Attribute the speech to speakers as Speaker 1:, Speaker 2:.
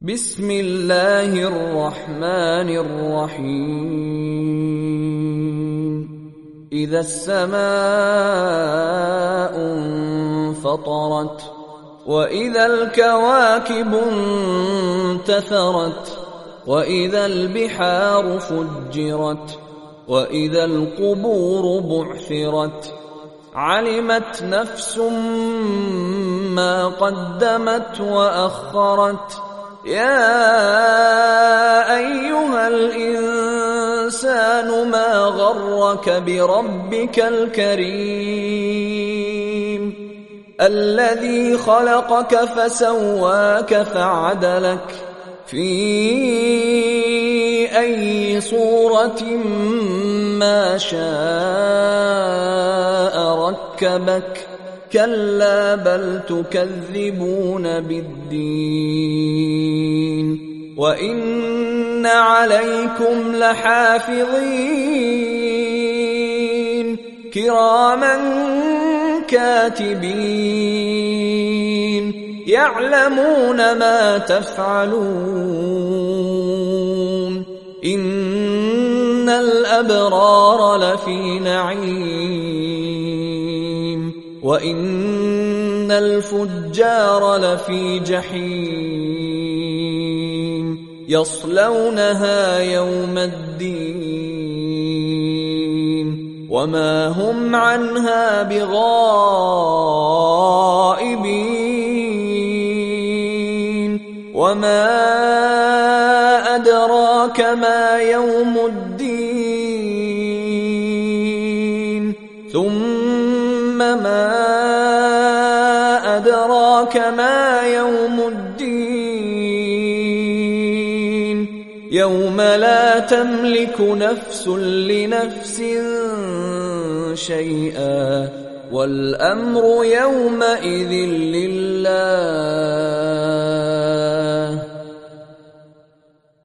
Speaker 1: بسم الله الرحمن الرحيم إذا السماء انفطرت وإذا الكواكب انتثرت وإذا البحار فجرت وإذا القبور بعثرت علمت نفس ما قدمت وأخرت يا أيها الإنسان ما غرك بربك الكريم الذي خلقك فسواك فعدلك في أي صورة ما شاء ركبك كلا بل تكذبون بالدين وإن عليكم لحافظين كراما كاتبين يعلمون ما تفعلون إن الأبرار لفي نعيم وإن الفجار لفي جحيم يصلونها يوم الدين وما هم عنها بغائبين وما أدراك ما يوم الدين ثم ما أدراك ما يوم الدين يوم لا تملك نفس لنفس شيئا والأمر يومئذ لله